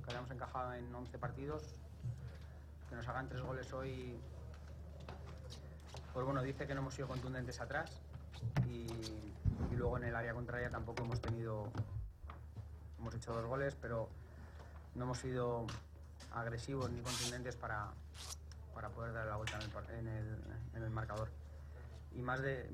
que habíamos encajado en 11 partidos, que nos hagan 3 goles hoy, pues bueno, dice que no hemos sido contundentes atrás y luego en el área contraria tampoco hemos hecho 2 goles, pero no hemos sido agresivos ni contundentes para poder dar la vuelta en el marcador. Y más de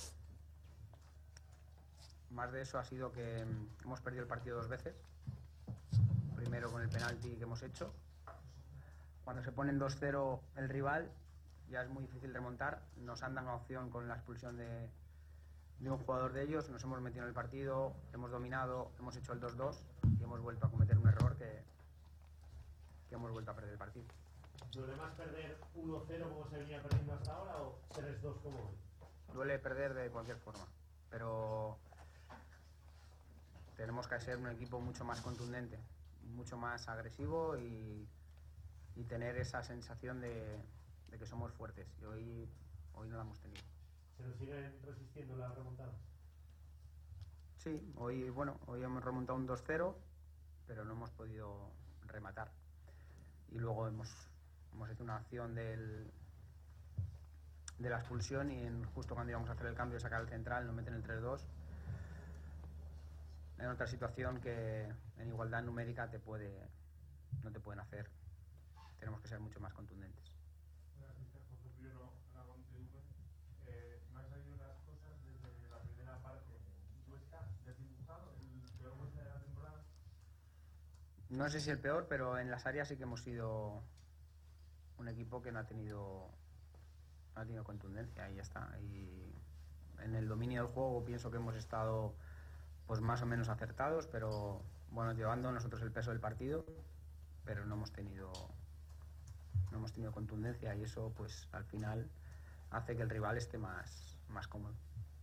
eso ha sido que hemos perdido el partido 2 veces. Primero con el penalti que hemos hecho. Cuando se ponen 2-0 el rival, ya es muy difícil remontar. Nos han dado una opción con la expulsión de un jugador de ellos. Nos hemos metido en el partido, hemos dominado, hemos hecho el 2-2 y hemos vuelto a cometer un error que hemos vuelto a perder el partido. ¿Duele más perder 1-0 como se venía perdiendo hasta ahora o 3-2 como hoy? Duele perder de cualquier forma, pero tenemos que ser un equipo mucho más contundente, mucho más agresivo y tener esa sensación de que somos fuertes. Y hoy no la hemos tenido. ¿Se nos siguen resistiendo las remontadas? Sí, hoy hemos remontado un 2-0, pero no hemos podido rematar. Y luego hemos hecho una acción de la expulsión y justo cuando íbamos a hacer el cambio de sacar el central nos meten el 3-2. En otra situación que en igualdad numérica no te pueden hacer. Tenemos que ser mucho más contundentes. Me han salido las cosas desde la primera parte. ¿Tú estás desdibujado el peor Huesca de la temporada? No sé si el peor, pero en las áreas sí que hemos sido un equipo que no ha tenido contundencia y ya está. Y en el dominio del juego pienso que hemos estado pues más o menos acertados, pero bueno, llevando nosotros el peso del partido, pero no hemos tenido contundencia y eso pues al final hace que el rival esté más cómodo.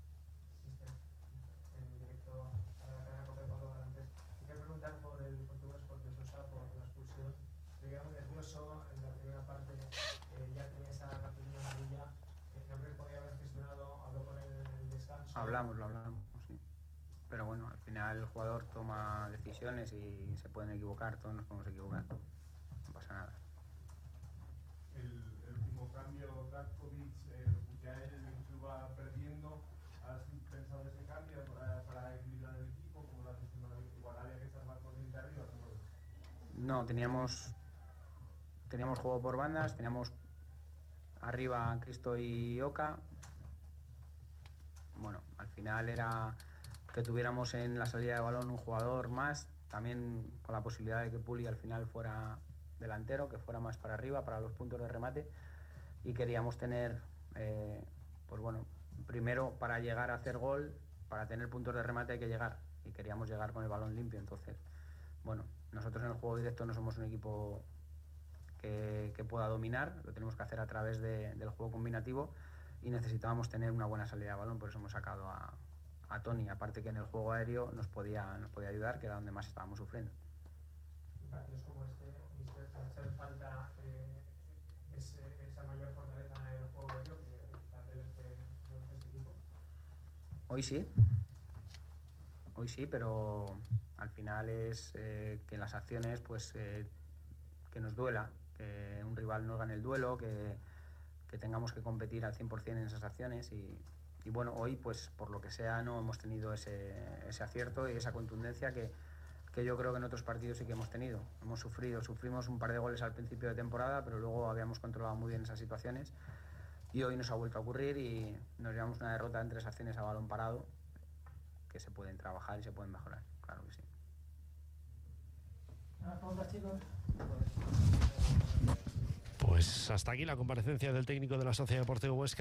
En directo a la cadena Copa Ecuador antes, quería preguntar por el portugués Jorge Sosa, por la expulsión. Digamos nervioso en la primera parte, ya tenía esa cartulina amarilla. Creo que podía haber gestionado, habló con él en el descanso. Lo hablamos, sí. Pero bueno, al final el jugador toma decisiones y se pueden equivocar, todos nos podemos equivocar, no pasa nada. El último cambio, Kratkovic, ya el equipo va perdiendo. ¿Has pensado en ese cambio para equilibrar el equipo? ¿Cómo lo has gestionado? Igual había que estar más consciente arriba. No, teníamos juego por bandas, teníamos arriba Cristo y Oka. Bueno, al final era que tuviéramos en la salida de balón un jugador más, también con la posibilidad de que Puli al final fuera delantero, que fuera más para arriba, para los puntos de remate, y queríamos tener, pues bueno, primero para llegar a hacer gol, para tener puntos de remate hay que llegar, y queríamos llegar con el balón limpio. Entonces, bueno, nosotros en el juego directo no somos un equipo que pueda dominar, lo tenemos que hacer a través del juego combinativo y necesitábamos tener una buena salida de balón, por eso hemos sacado a Toni, aparte que en el juego aéreo nos podía ayudar, que era donde más estábamos sufriendo. Partidos como este, hace falta esa mayor fortaleza en el juego aéreo que hace este equipo. Hoy sí, pero al final es que en las acciones pues que nos duela, que un rival nos gane el duelo, que tengamos que competir al 100% en esas acciones y bueno, hoy pues por lo que sea no hemos tenido ese acierto y esa contundencia que yo creo que en otros partidos sí que hemos tenido. Sufrimos un par de goles al principio de temporada, pero luego habíamos controlado muy bien esas situaciones y hoy nos ha vuelto a ocurrir y nos llevamos una derrota en 3 acciones a balón parado que se pueden trabajar y se pueden mejorar, claro que sí. Pues hasta aquí la comparecencia del técnico de la Sociedad Deportiva Huesca.